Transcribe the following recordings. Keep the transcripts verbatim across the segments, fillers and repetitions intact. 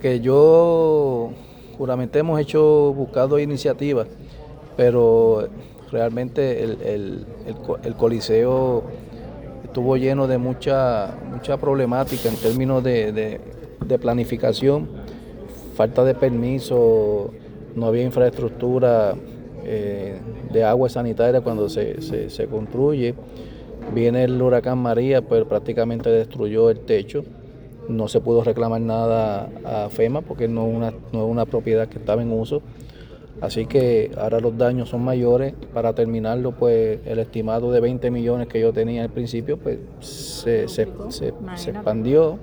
Que yo juramente hemos hecho, buscado iniciativas, pero realmente el, el- el co- el Coliseo estuvo lleno de mucha, mucha problemática en términos de, de- de planificación, falta de permiso, no había infraestructura eh, de agua sanitaria cuando se, se- se construye. Viene el huracán María, pues prácticamente destruyó el techo. No se pudo reclamar nada a FEMA porque no es una, no es una propiedad que estaba en uso. Así que ahora los daños son mayores. Para terminarlo, pues el estimado de veinte millones que yo tenía al principio, pues se, se, se, se expandió.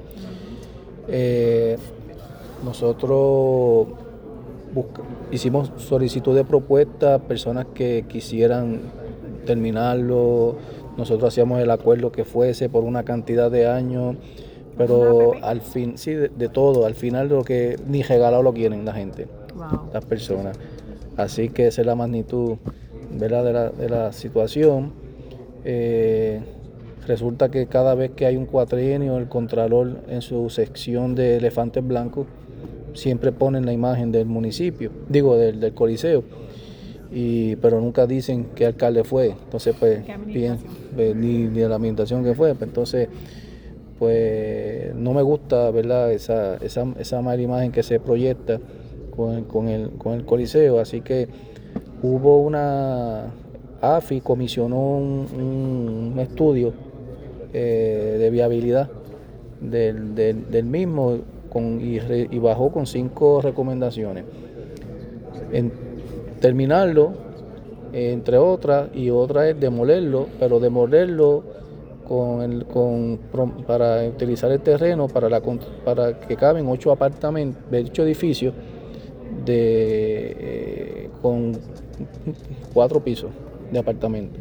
Eh, nosotros busca, hicimos solicitud de propuestas, personas que quisieran terminarlo. Nosotros hacíamos el acuerdo que fuese por una cantidad de años, pero al fin, sí, de, de todo, al final lo que ni regalado lo quieren la gente, Wow. las personas. Así que esa es la magnitud, ¿verdad?, de la, de la situación. Eh, Resulta que cada vez que hay un cuatrienio, el Contralor en su sección de elefantes blancos siempre ponen la imagen del municipio, digo, del, del Coliseo, y, pero nunca dicen qué alcalde fue. Entonces, pues, bien, pues, ni, ni de la administración que fue. Pues, entonces, pues, no me gusta, ¿verdad?, esa, esa, esa mala imagen que se proyecta con, con, el, con el Coliseo. Así que hubo una, AFI comisionó un, un estudio eh, de viabilidad del, del, del mismo con, y, re, y bajó con cinco recomendaciones. En terminarlo, entre otras, y otra es demolerlo, pero demolerlo con el, con, para utilizar el terreno para, la, para que caben ocho apartamentos, ocho edificios de, eh, con cuatro pisos de apartamentos.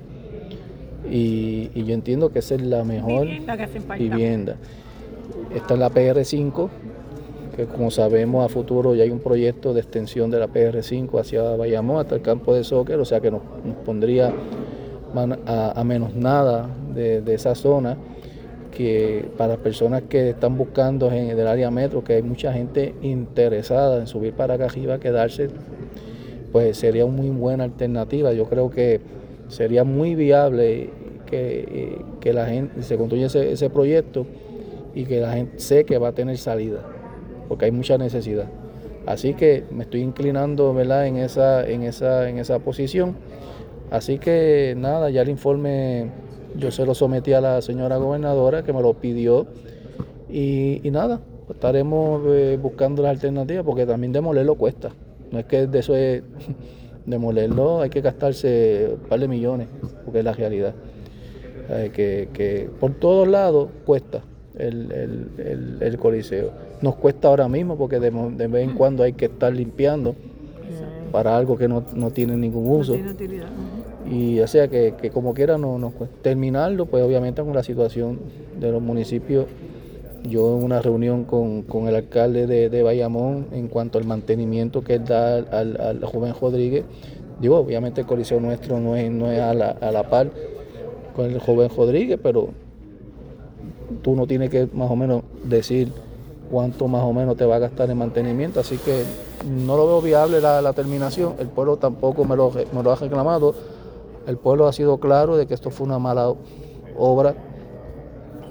Y, y yo entiendo que esa es la mejor Vivienda que hacen falta. vivienda. Esta es la P R cinco, que como sabemos a futuro ya hay un proyecto de extensión de la P R cinco hacia Bayamón, hasta el campo de soccer, o sea que nos, nos pondría a, a menos nada de, de esa zona, que para personas que están buscando en el área metro, que hay mucha gente interesada en subir para acá arriba, quedarse, pues sería una muy buena alternativa. Yo creo que sería muy viable que, que la gente se construya ese, ese proyecto y que la gente sé que va a tener salida, porque hay mucha necesidad. Así que me estoy inclinando, ¿verdad?, en esa, en esa, en esa posición. Así que nada, ya el informe yo se lo sometí a la señora gobernadora, que me lo pidió, y, y nada, estaremos eh, buscando las alternativas, porque también demolerlo cuesta. No es que de eso es demolerlo, hay que gastarse un par de millones, porque es la realidad. Eh, que, que por todos lados cuesta el, el, el, el Coliseo. Nos cuesta ahora mismo porque de, de vez en cuando hay que estar limpiando para algo que no, no tiene ningún uso. No tiene utilidad. Y o sea que, que como quiera no nos cuesta. Terminarlo, pues obviamente con la situación de los municipios. Yo en una reunión con, con el alcalde de, de Bayamón en cuanto al mantenimiento que él da al, al, al joven Rodríguez, digo, obviamente el Coliseo nuestro no es, no es a, la, a la par con el joven Rodríguez, pero tú no tienes que más o menos decir cuánto más o menos te va a gastar en mantenimiento, así que no lo veo viable la, la terminación. El pueblo tampoco me lo, me lo ha reclamado. El pueblo ha sido claro de que esto fue una mala obra